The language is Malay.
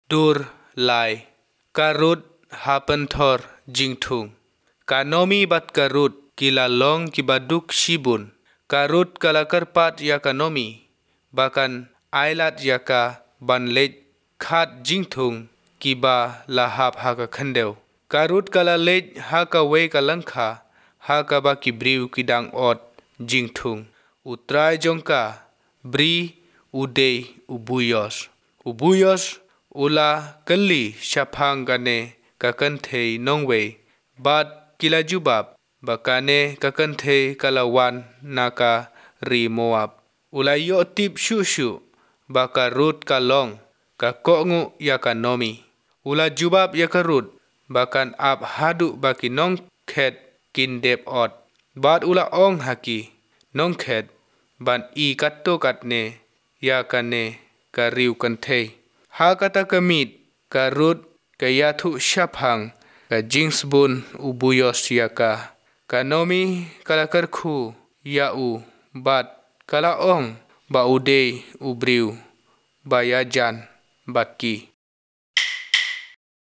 dur lai. Karut hapenthor jingthung. Kanomi bat karut kila long kibaduk shibun. Karut kala kerpat yaka nomi. Bahkan ailat yaka banlej khat jingthung kiba lahap haka khandeu. Karut kala lej haka wei kalangkha haka ba kibriu kidang ot jingthung. Utrai jongka bri udei ubuyos. Ubuyos ula keli syapang gane kakanthei nongwei. Bat kila jubab bakane kakanthei kalawan naka ri Moab. Ula yo tip shu baka Rut kalong kakongu yaka nomi. Ula jubab yaka Rut bakan ap hadu baki nong khet kindep ot. Bat ula ong haki nong khet ban I katto katne yakane kariu kanthei. Ha kata kamit karut kayathu syapang ka jingsbun ubuyos yaka. Kanomi kalakarkhu yau bat kalaong ba udei ubriu bayajan batki.